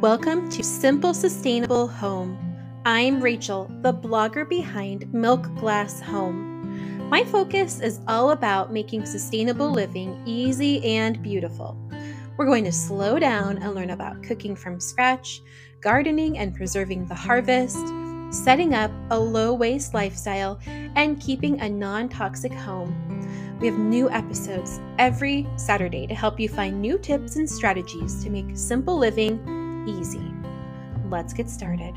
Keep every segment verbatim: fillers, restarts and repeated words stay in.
Welcome to Simple Sustainable Home. I'm Rachel, the blogger behind Milk Glass Home. My focus is all about making sustainable living easy and beautiful. We're going to slow down and learn about cooking from scratch, gardening and preserving the harvest, setting up a low-waste lifestyle, and keeping a non-toxic home. We have new episodes every Saturday to help you find new tips and strategies to make simple living easy. Let's get started.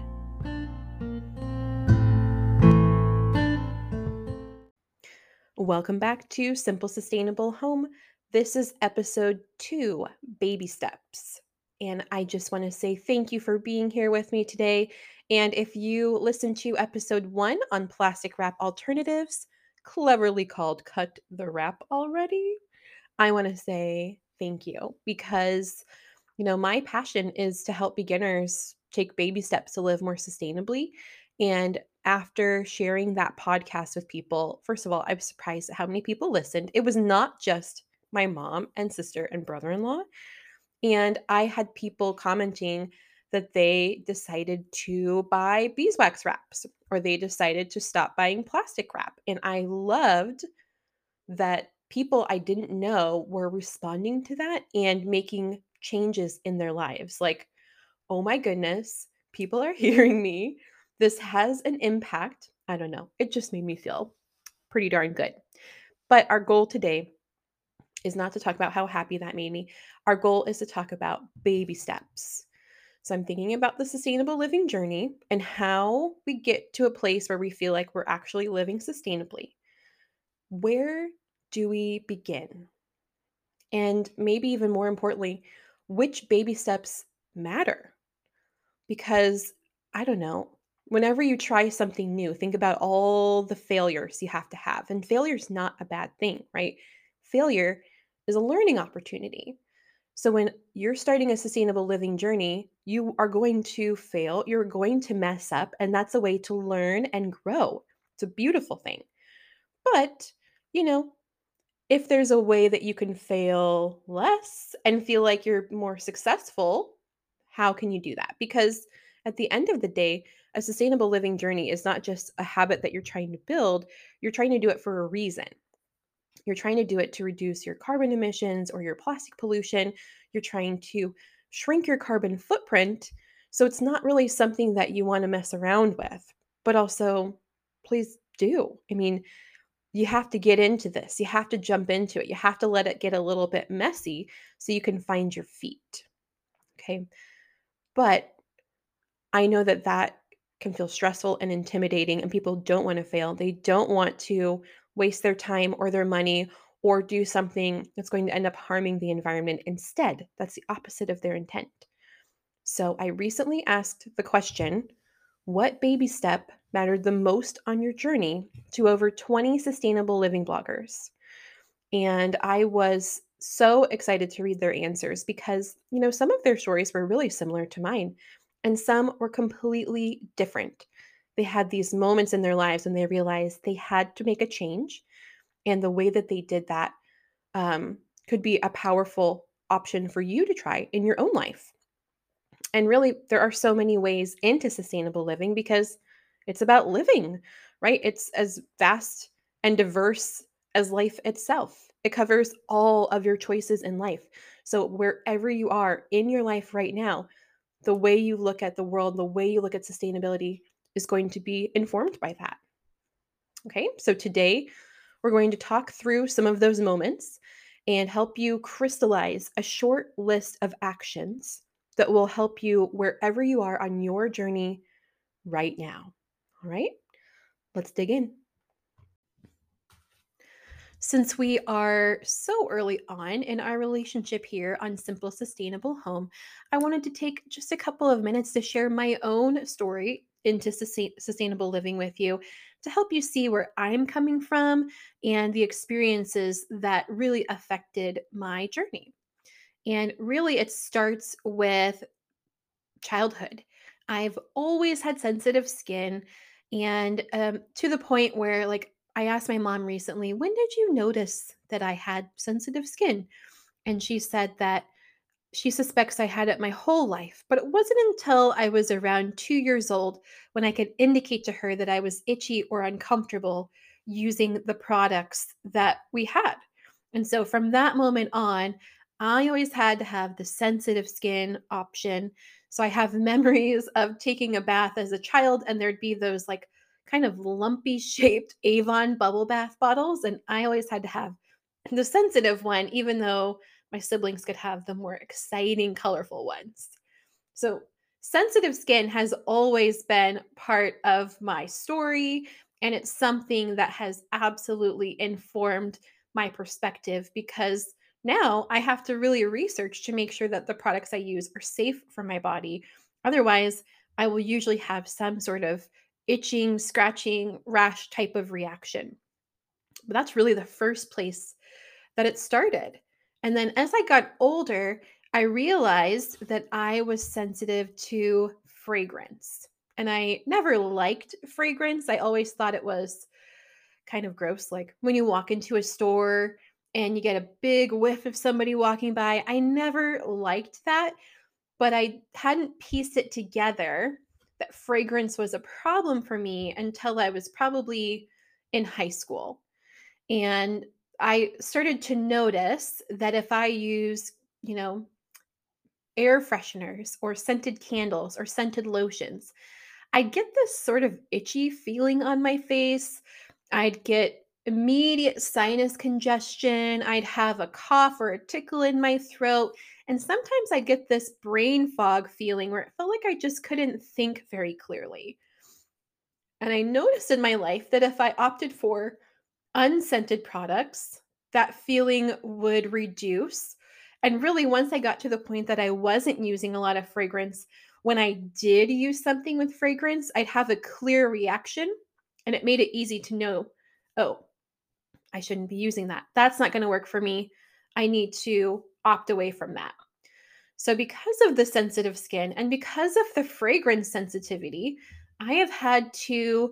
Welcome back to Simple Sustainable Home. This is episode two, Baby Steps. And I just want to say thank you for being here with me today. And if you listened to episode one on plastic wrap alternatives, cleverly called Cut the Wrap already, I want to say thank you because you know, my passion is to help beginners take baby steps to live more sustainably. And after sharing that podcast with people, first of all, I'm surprised at how many people listened. It was not just my mom and sister and brother in law. And I had people commenting that they decided to buy beeswax wraps or they decided to stop buying plastic wrap. And I loved that people I didn't know were responding to that and making changes in their lives. Like, oh my goodness, people are hearing me. This has an impact. I don't know. It just made me feel pretty darn good. But our goal today is not to talk about how happy that made me. Our goal is to talk about baby steps. So I'm thinking about the sustainable living journey and how we get to a place where we feel like we're actually living sustainably. Where do we begin? And maybe even more importantly, which baby steps matter? Because I don't know, whenever you try something new, think about all the failures you have to have. And failure is not a bad thing, right? Failure is a learning opportunity. So when you're starting a sustainable living journey, you are going to fail, you're going to mess up, and that's a way to learn and grow. It's a beautiful thing. But, you know, if there's a way that you can fail less and feel like you're more successful, how can you do that? Because at the end of the day, a sustainable living journey is not just a habit that you're trying to build, you're trying to do it for a reason. You're trying to do it to reduce your carbon emissions or your plastic pollution. You're trying to shrink your carbon footprint. So it's not really something that you want to mess around with, but also please do. I mean, you have to get into this. You have to jump into it. You have to let it get a little bit messy so you can find your feet. Okay. But I know that that can feel stressful and intimidating, and people don't want to fail. They don't want to waste their time or their money or do something that's going to end up harming the environment. Instead, that's the opposite of their intent. So I recently asked the question, what baby step mattered the most on your journey to over twenty sustainable living bloggers? And I was so excited to read their answers because, you know, some of their stories were really similar to mine and some were completely different. They had these moments in their lives when they realized they had to make a change. And the way that they did that um, could be a powerful option for you to try in your own life. And really, there are so many ways into sustainable living because it's about living, right? It's as vast and diverse as life itself. It covers all of your choices in life. So, wherever you are in your life right now, the way you look at the world, the way you look at sustainability is going to be informed by that. Okay, so today we're going to talk through some of those moments and help you crystallize a short list of actions that will help you wherever you are on your journey right now. All right, let's dig in. Since we are so early on in our relationship here on Simple Sustainable Home, I wanted to take just a couple of minutes to share my own story into sustain- sustainable living with you to help you see where I'm coming from and the experiences that really affected my journey. And really, it starts with childhood. I've always had sensitive skin, and um, to the point where, like, I asked my mom recently, when did you notice that I had sensitive skin? And she said that she suspects I had it my whole life, but it wasn't until I was around two years old when I could indicate to her that I was itchy or uncomfortable using the products that we had. And so from that moment on, I always had to have the sensitive skin option. So I have memories of taking a bath as a child, and there'd be those like kind of lumpy shaped Avon bubble bath bottles. And I always had to have the sensitive one, even though my siblings could have the more exciting, colorful ones. So, sensitive skin has always been part of my story, and it's something that has absolutely informed my perspective because now I have to really research to make sure that the products I use are safe for my body. Otherwise, I will usually have some sort of itching, scratching, rash type of reaction. But that's really the first place that it started. And then as I got older, I realized that I was sensitive to fragrance. And I never liked fragrance. I always thought it was kind of gross. Like when you walk into a store and you get a big whiff of somebody walking by, I never liked that, but I hadn't pieced it together that fragrance was a problem for me until I was probably in high school. And I started to notice that if I use, you know, air fresheners or scented candles or scented lotions, I'd get this sort of itchy feeling on my face. I'd get immediate sinus congestion. I'd have a cough or a tickle in my throat. And sometimes I'd get this brain fog feeling where it felt like I just couldn't think very clearly. And I noticed in my life that if I opted for unscented products, that feeling would reduce. And really, once I got to the point that I wasn't using a lot of fragrance, when I did use something with fragrance, I'd have a clear reaction and it made it easy to know, oh, I shouldn't be using that. That's not going to work for me. I need to opt away from that. So, because of the sensitive skin and because of the fragrance sensitivity, I have had to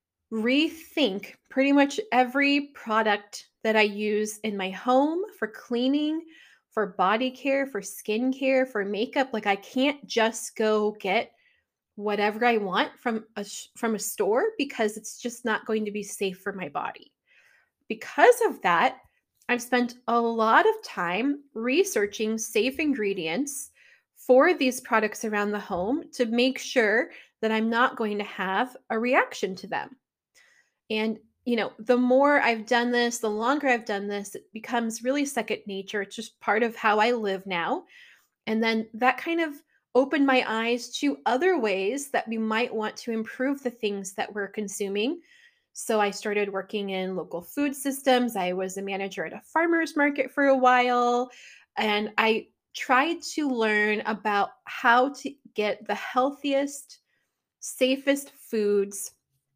rethink pretty much every product that I use in my home for cleaning, for body care, for skincare, for makeup. Like I can't just go get whatever I want from a sh- from a store because it's just not going to be safe for my body. Because of that, I've spent a lot of time researching safe ingredients for these products around the home to make sure that I'm not going to have a reaction to them. And, you know, the more I've done this, the longer I've done this, it becomes really second nature. It's just part of how I live now. And then that kind of opened my eyes to other ways that we might want to improve the things that we're consuming. So I started working in local food systems. I was a manager at a farmer's market for a while. And I tried to learn about how to get the healthiest, safest foods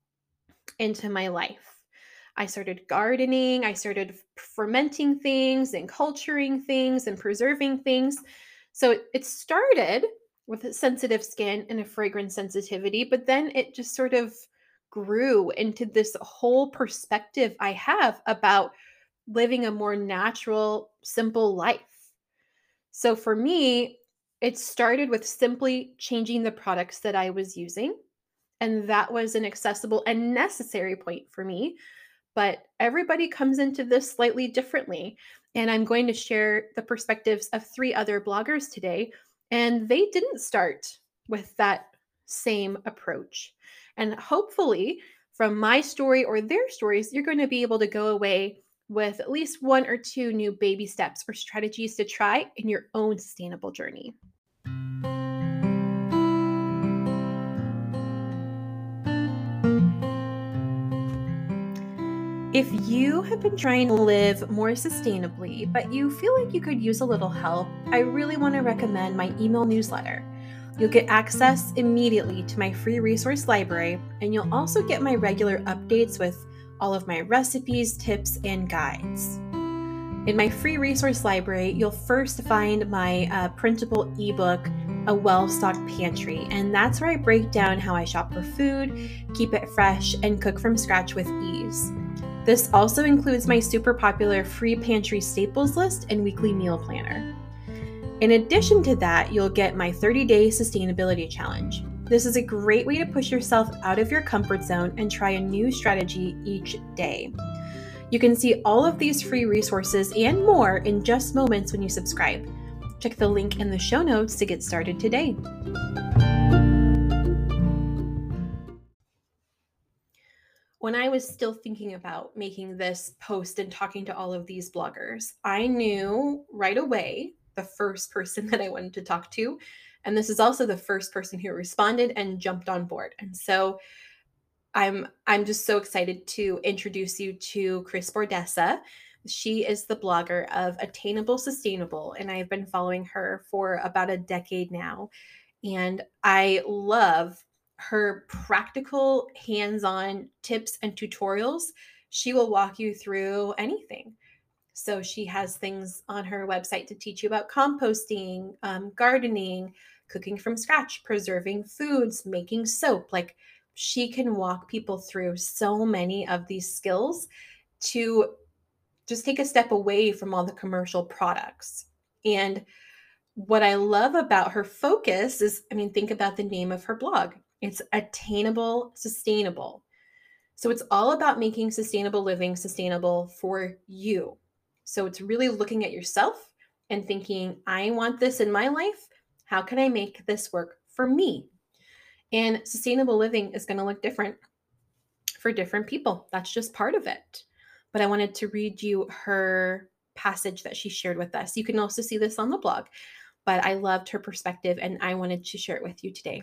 into my life. I started gardening, I started fermenting things and culturing things and preserving things. So it, it started with a sensitive skin and a fragrance sensitivity, but then it just sort of grew into this whole perspective I have about living a more natural, simple life. So for me, it started with simply changing the products that I was using. And that was an accessible and necessary point for me. But everybody comes into this slightly differently. And I'm going to share the perspectives of three other bloggers today. And they didn't start with that same approach. And hopefully, from my story or their stories, you're going to be able to go away with at least one or two new baby steps or strategies to try in your own sustainable journey. If you have been trying to live more sustainably, but you feel like you could use a little help, I really want to recommend my email newsletter. You'll get access immediately to my free resource library, and you'll also get my regular updates with all of my recipes, tips, and guides. In my free resource library, you'll first find my uh, printable ebook, A Well-Stocked Pantry, and that's where I break down how I shop for food, keep it fresh, and cook from scratch with ease. This also includes my super popular free pantry staples list and weekly meal planner. In addition to that, you'll get my thirty-day sustainability challenge. This is a great way to push yourself out of your comfort zone and try a new strategy each day. You can see all of these free resources and more in just moments when you subscribe. Check the link in the show notes to get started today. When I was still thinking about making this post and talking to all of these bloggers, I knew right away the first person that I wanted to talk to. And this is also the first person who responded and jumped on board. And so I'm I'm just so excited to introduce you to Chris Bordessa. She is the blogger of Attainable Sustainable, and I've been following her for about a decade now. And I love her practical, hands-on tips and tutorials. She will walk you through anything. So she has things on her website to teach you about composting, um, gardening, cooking from scratch, preserving foods, making soap. Like, she can walk people through so many of these skills to just take a step away from all the commercial products. And what I love about her focus is, I mean, think about the name of her blog. It's Attainable Sustainable. So it's all about making sustainable living sustainable for you. So it's really looking at yourself and thinking, I want this in my life. How can I make this work for me? And sustainable living is going to look different for different people. That's just part of it. But I wanted to read you her passage that she shared with us. You can also see this on the blog, but I loved her perspective and I wanted to share it with you today.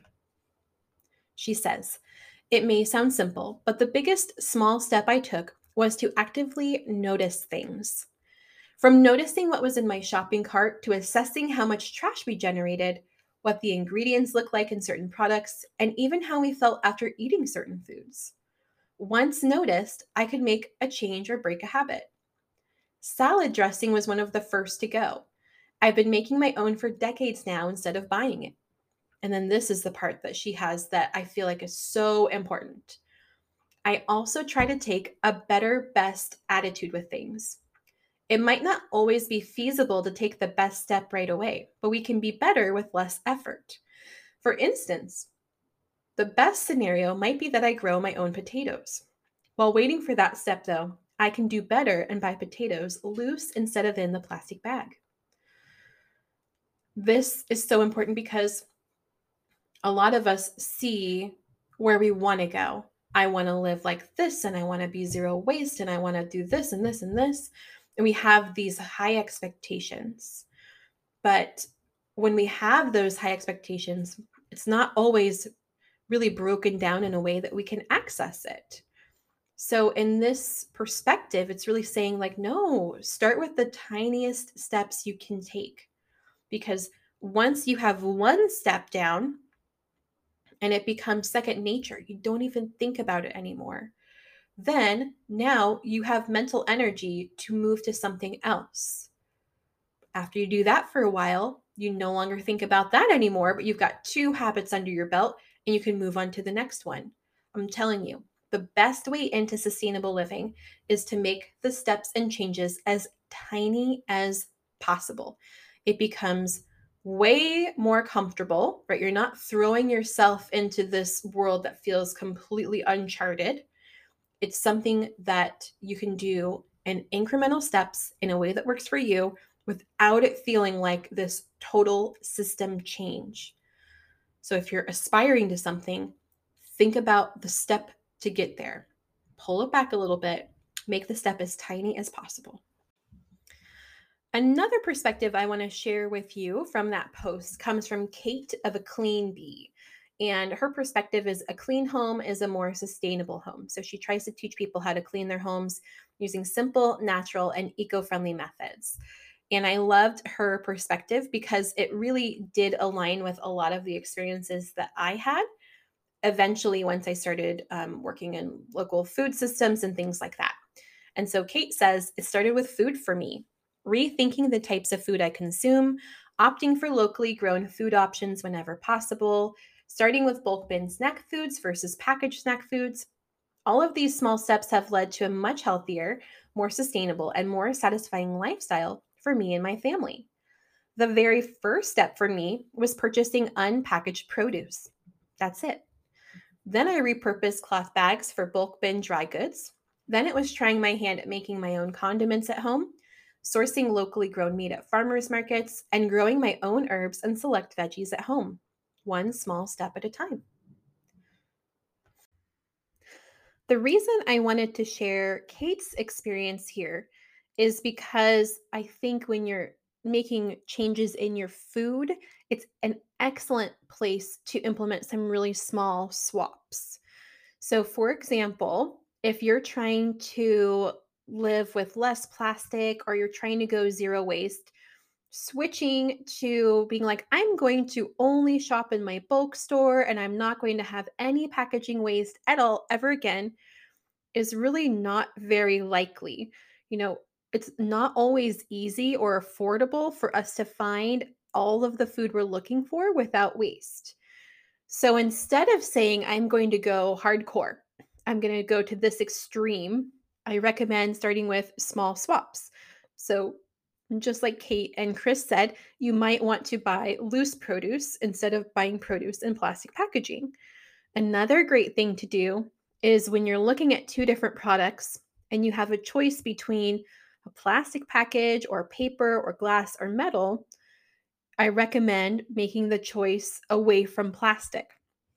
She says, "It may sound simple, but the biggest small step I took was to actively notice things. From noticing what was in my shopping cart to assessing how much trash we generated, what the ingredients look like in certain products, and even how we felt after eating certain foods. Once noticed, I could make a change or break a habit. Salad dressing was one of the first to go. I've been making my own for decades now instead of buying it." And then this is the part that she has that I feel like is so important. "I also try to take a better, best attitude with things. It might not always be feasible to take the best step right away, but we can be better with less effort. For instance, the best scenario might be that I grow my own potatoes. While waiting for that step, though, I can do better and buy potatoes loose instead of in the plastic bag." This is so important because a lot of us see where we want to go. I want to live like this, and I want to be zero waste, and I want to do this and this and this. And we have these high expectations. But when we have those high expectations, it's not always really broken down in a way that we can access it. So, in this perspective, it's really saying, like, no, start with the tiniest steps you can take. Because once you have one step down, and it becomes second nature, you don't even think about it anymore, then now you have mental energy to move to something else. After you do that for a while, you no longer think about that anymore, but you've got two habits under your belt and you can move on to the next one. I'm telling you, the best way into sustainable living is to make the steps and changes as tiny as possible. It becomes way more comfortable, right? You're not throwing yourself into this world that feels completely uncharted. It's something that you can do in incremental steps in a way that works for you without it feeling like this total system change. So if you're aspiring to something, think about the step to get there. Pull it back a little bit, make the step as tiny as possible. Another perspective I want to share with you from that post comes from Kate of A Clean Bee. And her perspective is a clean home is a more sustainable home. So she tries to teach people how to clean their homes using simple, natural, and eco-friendly methods. And I loved her perspective because it really did align with a lot of the experiences that I had eventually once I started um, working in local food systems and things like that. And so Kate says, "It started with food for me, rethinking the types of food I consume, opting for locally grown food options whenever possible, starting with bulk bin snack foods versus packaged snack foods. All of these small steps have led to a much healthier, more sustainable, and more satisfying lifestyle for me and my family. The very first step for me was purchasing unpackaged produce. That's it. Then I repurposed cloth bags for bulk bin dry goods. Then it was trying my hand at making my own condiments at home, sourcing locally grown meat at farmers markets, and growing my own herbs and select veggies at home, one small step at a time. The reason I wanted to share Kate's experience here is because I think when you're making changes in your food, it's an excellent place to implement some really small swaps. So, for example, if you're trying to live with less plastic or you're trying to go zero waste, switching to being like, I'm going to only shop in my bulk store and I'm not going to have any packaging waste at all ever again is really not very likely. You know, it's not always easy or affordable for us to find all of the food we're looking for without waste. So instead of saying, I'm going to go hardcore, I'm going to go to this extreme, I recommend starting with small swaps. So, just like Kate and Chris said, you might want to buy loose produce instead of buying produce in plastic packaging. Another great thing to do is when you're looking at two different products and you have a choice between a plastic package or paper or glass or metal, I recommend making the choice away from plastic.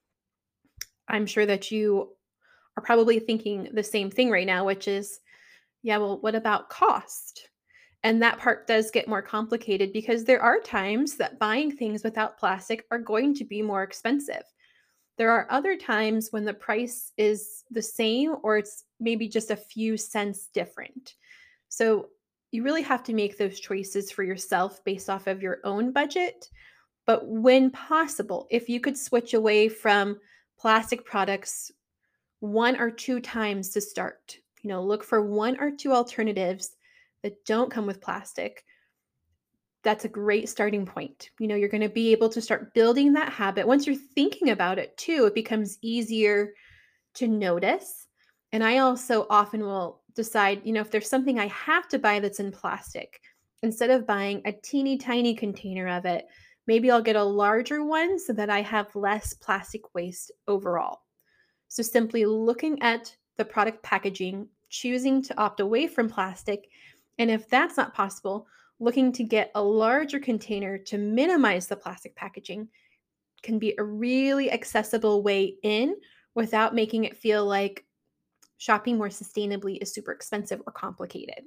I'm sure that you are probably thinking the same thing right now, which is, yeah, well, what about cost? And that part does get more complicated because there are times that buying things without plastic are going to be more expensive. There are other times when the price is the same or it's maybe just a few cents different. So you really have to make those choices for yourself based off of your own budget. But when possible, if you could switch away from plastic products one or two times to start, you know, look for one or two alternatives that don't come with plastic. That's a great starting point. You know, you're going to be able to start building that habit. Once you're thinking about it too, it becomes easier to notice. And I also often will decide, you know, if there's something I have to buy that's in plastic, instead of buying a teeny tiny container of it, maybe I'll get a larger one so that I have less plastic waste overall. So simply looking at the product packaging, choosing to opt away from plastic, and if that's not possible, looking to get a larger container to minimize the plastic packaging can be a really accessible way in without making it feel like shopping more sustainably is super expensive or complicated.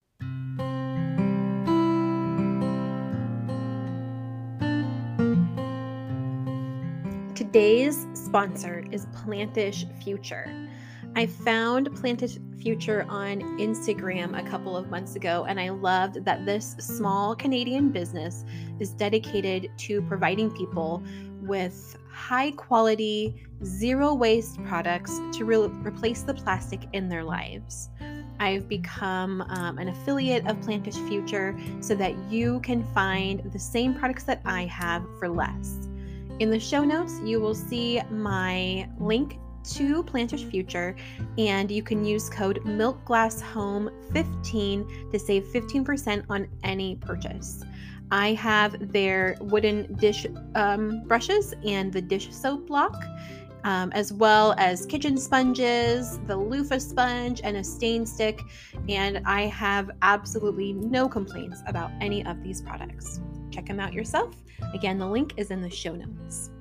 Today's sponsor is Plantish Future. I found Plantish Future on Instagram a couple of months ago, and I loved that this small Canadian business is dedicated to providing people with high quality, zero waste products to re- replace the plastic in their lives. I've become um, an affiliate of Plantish Future so that you can find the same products that I have for less. In the show notes, you will see my link to Plantish Future, and you can use code milk glass home fifteen to save fifteen percent on any purchase. I have their wooden dish um, brushes and the dish soap block, um, as well as kitchen sponges, the loofah sponge, and a stain stick. And I have absolutely no complaints about any of these products. Check them out yourself. Again, the link is in the show notes.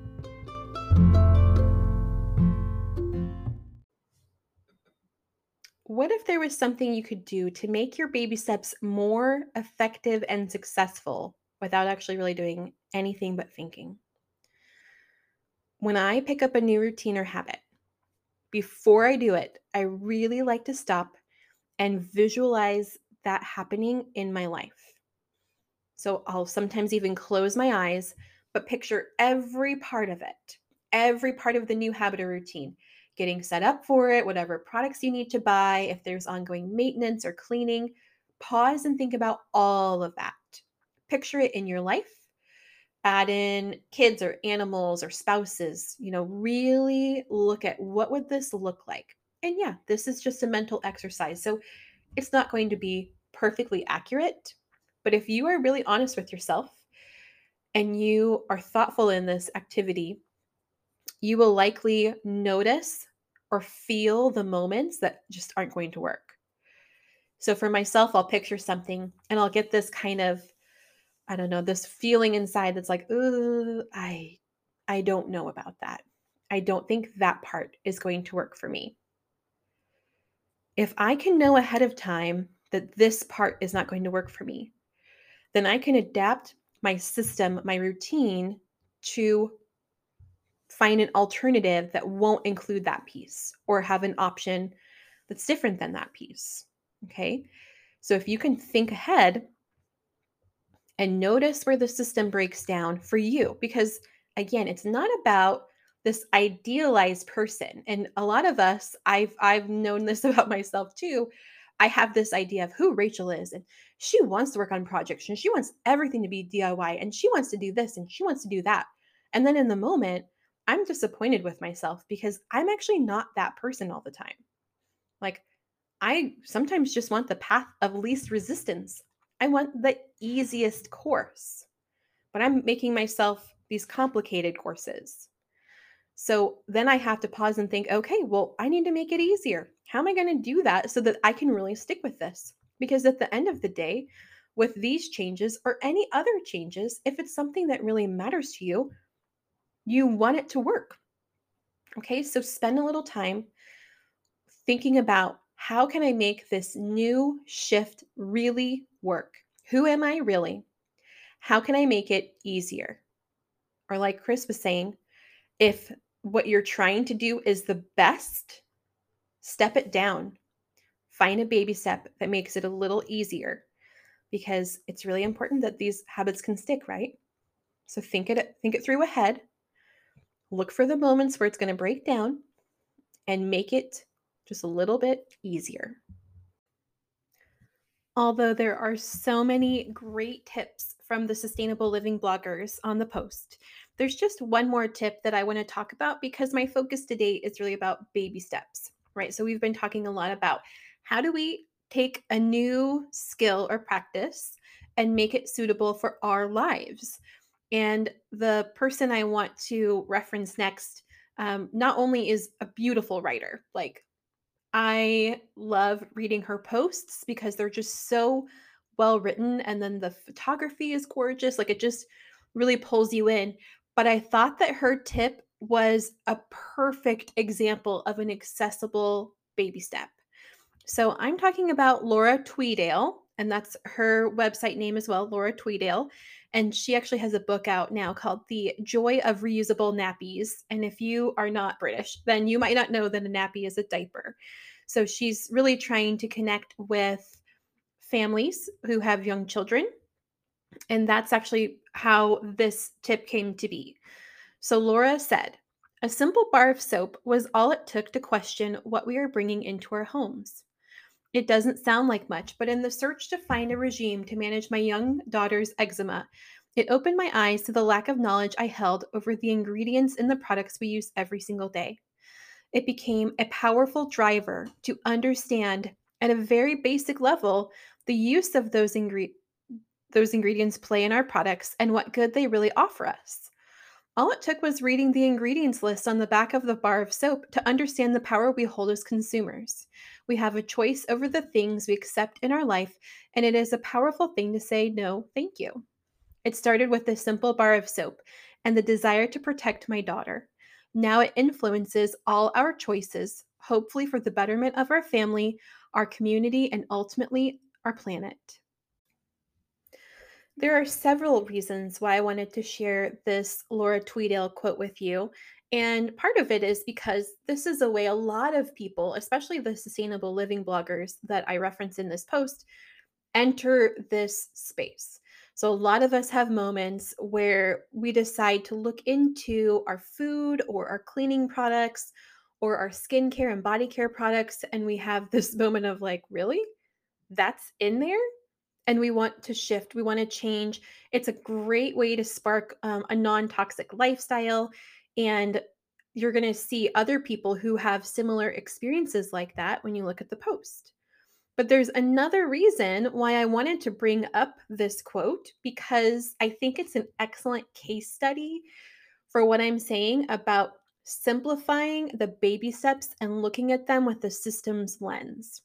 What if there was something you could do to make your baby steps more effective and successful without actually really doing anything but thinking? When I pick up a new routine or habit, before I do it, I really like to stop and visualize that happening in my life. So I'll sometimes even close my eyes, but picture every part of it, every part of the new habit or routine, getting set up for it, whatever products you need to buy, if there's ongoing maintenance or cleaning. Pause and think about all of that. Picture it in your life. Add in kids or animals or spouses. You know, really look at what would this look like. And yeah, this is just a mental exercise. So it's not going to be perfectly accurate, but if you are really honest with yourself, and you are thoughtful in this activity, you will likely notice or feel the moments that just aren't going to work. So for myself, I'll picture something and I'll get this kind of, I don't know, this feeling inside that's like, "Ooh, I I don't know about that. I don't think that part is going to work for me." If I can know ahead of time that this part is not going to work for me, then I can adapt my system, my routine to find an alternative that won't include that piece or have an option that's different than that piece. Okay. So if you can think ahead and notice where the system breaks down for you, because again, it's not about this idealized person. And a lot of us, I've I've known this about myself too. I have this idea of who Rachel is, and she wants to work on projects and she wants everything to be D I Y and she wants to do this and she wants to do that. And then in the moment, I'm disappointed with myself because I'm actually not that person all the time. Like I sometimes just want the path of least resistance. I want the easiest course, but I'm making myself these complicated courses. So then I have to pause and think, okay, well, I need to make it easier. How am I going to do that so that I can really stick with this? Because at the end of the day, with these changes or any other changes, if it's something that really matters to you, you want it to work. Okay, so spend a little time thinking about how can I make this new shift really work? Who am I really? How can I make it easier? Or, like Chris was saying, if what you're trying to do is the best, step it down. Find a baby step that makes it a little easier because it's really important that these habits can stick, right? So think it think it through ahead. Look for the moments where it's going to break down and make it just a little bit easier. Although there are so many great tips from the sustainable living bloggers on the post, there's just one more tip that I want to talk about because my focus today is really about baby steps, right? So we've been talking a lot about how do we take a new skill or practice and make it suitable for our lives. And the person I want to reference next um, not only is a beautiful writer, like I love reading her posts because they're just so well written and then the photography is gorgeous. Like it just really pulls you in. But I thought that her tip was a perfect example of an accessible baby step. So I'm talking about Laura Tweedale, and that's her website name as well, Laura Tweedale. And she actually has a book out now called The Joy of Reusable Nappies. And if you are not British, then you might not know that a nappy is a diaper. So she's really trying to connect with families who have young children. And that's actually how this tip came to be. So Laura said, a simple bar of soap was all it took to question what we are bringing into our homes. It doesn't sound like much, but in the search to find a regime to manage my young daughter's eczema, it opened my eyes to the lack of knowledge I held over the ingredients in the products we use every single day. It became a powerful driver to understand at a very basic level the use of those, ingre- those ingredients play in our products and what good they really offer us. All it took was reading the ingredients list on the back of the bar of soap to understand the power we hold as consumers. We have a choice over the things we accept in our life, and it is a powerful thing to say no, thank you. It started with a simple bar of soap and the desire to protect my daughter. Now it influences all our choices, hopefully for the betterment of our family, our community, and ultimately our planet. There are several reasons why I wanted to share this Laura Tweedale quote with you. And part of it is because this is a way a lot of people, especially the sustainable living bloggers that I reference in this post, enter this space. So, a lot of us have moments where we decide to look into our food or our cleaning products or our skincare and body care products. And we have this moment of like, really? That's in there? And we want to shift, we want to change. It's a great way to spark um, a non toxic lifestyle. And you're going to see other people who have similar experiences like that when you look at the post. But there's another reason why I wanted to bring up this quote because I think it's an excellent case study for what I'm saying about simplifying the baby steps and looking at them with the systems lens.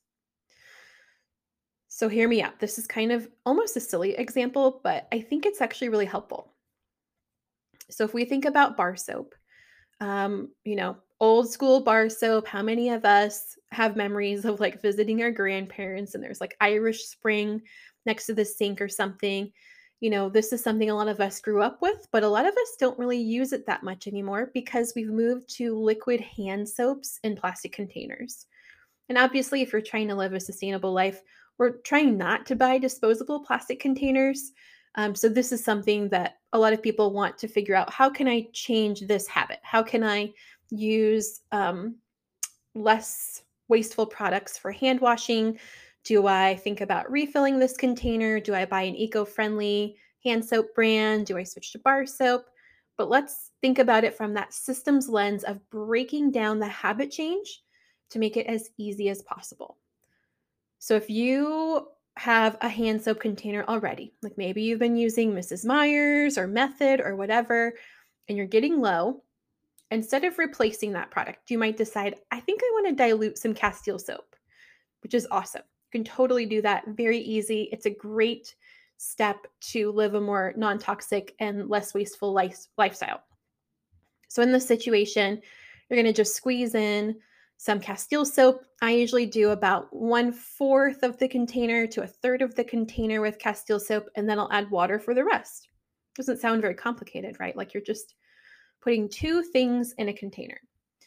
So, hear me out. This is kind of almost a silly example, but I think it's actually really helpful. So, if we think about bar soap, um, you know, old school bar soap, how many of us have memories of like visiting our grandparents and there's like Irish Spring next to the sink or something? You know, this is something a lot of us grew up with, but a lot of us don't really use it that much anymore because we've moved to liquid hand soaps in plastic containers. And obviously, if you're trying to live a sustainable life, we're trying not to buy disposable plastic containers. Um, so, this is something that a lot of people want to figure out. How can I change this habit? How can I use um, less wasteful products for hand washing? Do I think about refilling this container? Do I buy an eco friendly hand soap brand? Do I switch to bar soap? But let's think about it from that systems lens of breaking down the habit change to make it as easy as possible. So if you have a hand soap container already, like maybe you've been using Missus Myers or Method or whatever, and you're getting low, instead of replacing that product, you might decide, I think I want to dilute some Castile soap, which is awesome. You can totally do that very easy. It's a great step to live a more non toxic and less wasteful life, lifestyle. So in this situation, you're going to just squeeze in some Castile soap. I usually do about one fourth of the container to a third of the container with Castile soap, and then I'll add water for the rest. Doesn't sound very complicated, right? Like you're just putting two things in a container.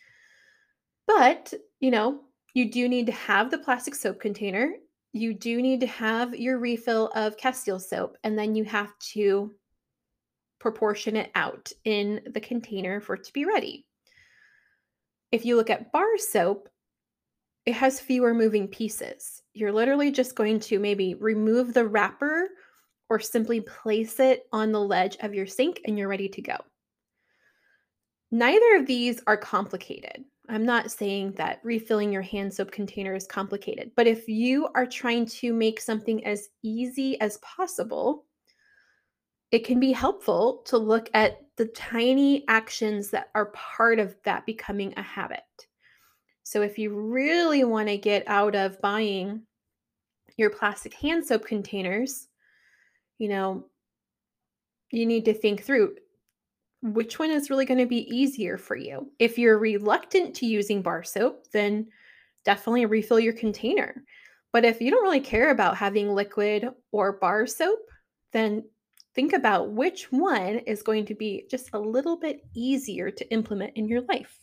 But, you know, you do need to have the plastic soap container. You do need to have your refill of Castile soap, and then you have to proportion it out in the container for it to be ready. If you look at bar soap, it has fewer moving pieces. You're literally just going to maybe remove the wrapper or simply place it on the ledge of your sink and you're ready to go. Neither of these are complicated. I'm not saying that refilling your hand soap container is complicated, but if you are trying to make something as easy as possible, it can be helpful to look at the tiny actions that are part of that becoming a habit. So if you really want to get out of buying your plastic hand soap containers, you know, you need to think through which one is really going to be easier for you. If you're reluctant to using bar soap, then definitely refill your container. But if you don't really care about having liquid or bar soap, then think about which one is going to be just a little bit easier to implement in your life.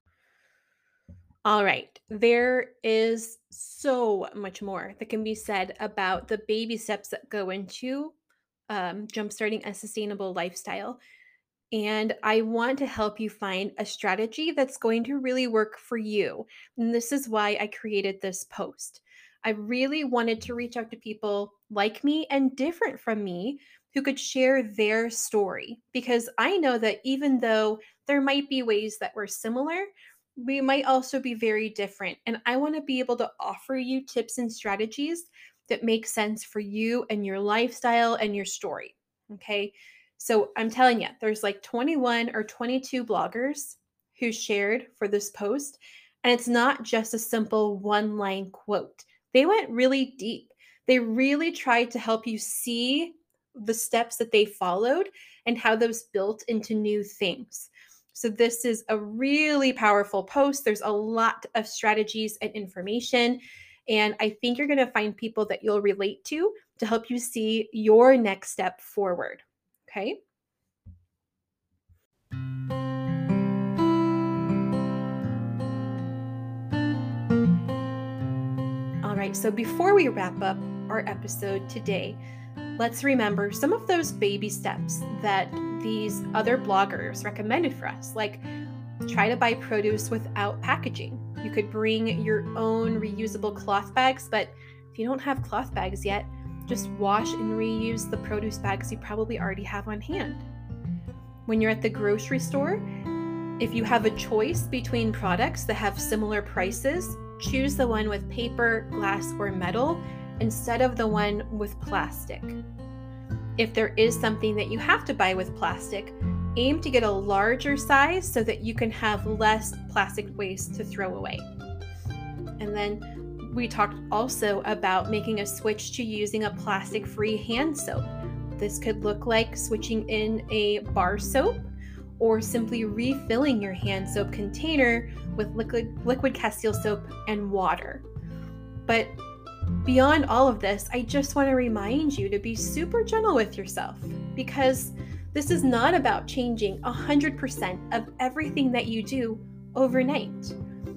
All right, there is so much more that can be said about the baby steps that go into um, jumpstarting a sustainable lifestyle. And I want to help you find a strategy that's going to really work for you. And this is why I created this post. I really wanted to reach out to people like me and different from me who could share their story. Because I know that even though there might be ways that we're similar, we might also be very different. And I want to be able to offer you tips and strategies that make sense for you and your lifestyle and your story. Okay. So I'm telling you, there's like twenty-one or twenty-two bloggers who shared for this post. And it's not just a simple one line quote. They went really deep. They really tried to help you see the steps that they followed and how those built into new things. So this is a really powerful post. There's a lot of strategies and information. And I think you're going to find people that you'll relate to to help you see your next step forward. Okay. All right. So before we wrap up our episode today, let's remember some of those baby steps that these other bloggers recommended for us, like try to buy produce without packaging. You could bring your own reusable cloth bags, but if you don't have cloth bags yet, just wash and reuse the produce bags you probably already have on hand. When you're at the grocery store, if you have a choice between products that have similar prices, choose the one with paper, glass, or metal instead of the one with plastic. If there is something that you have to buy with plastic, aim to get a larger size so that you can have less plastic waste to throw away. And then we talked also about making a switch to using a plastic-free hand soap. This could look like switching in a bar soap or simply refilling your hand soap container with liquid, liquid Castile soap and water. But beyond all of this, I just want to remind you to be super gentle with yourself, because this is not about changing one hundred percent of everything that you do overnight.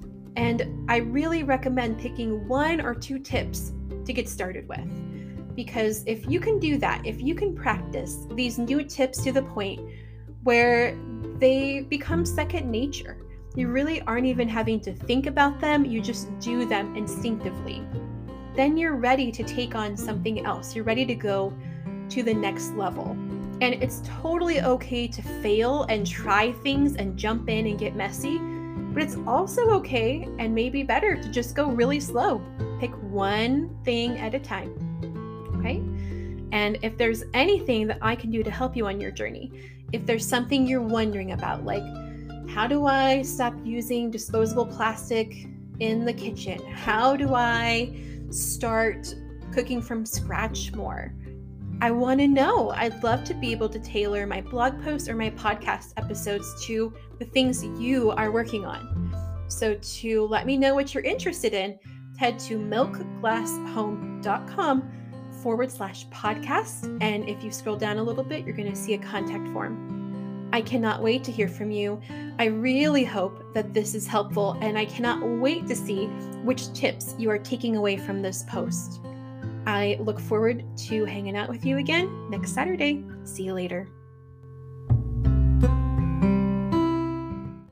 And I really recommend picking one or two tips to get started with. Because if you can do that, if you can practice these new tips to the point where they become second nature, you really aren't even having to think about them, you just do them instinctively, then you're ready to take on something else. You're ready to go to the next level. And it's totally okay to fail and try things and jump in and get messy, but it's also okay and maybe better to just go really slow. Pick one thing at a time, okay? And if there's anything that I can do to help you on your journey, if there's something you're wondering about, like, how do I stop using disposable plastic in the kitchen? How do I start cooking from scratch more? I want to know. I'd love to be able to tailor my blog posts or my podcast episodes to the things you are working on. So to let me know what you're interested in, head to milkglasshome.com forward slash podcast. And if you scroll down a little bit, you're going to see a contact form. I cannot wait to hear from you. I really hope that this is helpful, and I cannot wait to see which tips you are taking away from this post. I look forward to hanging out with you again next Saturday. See you later.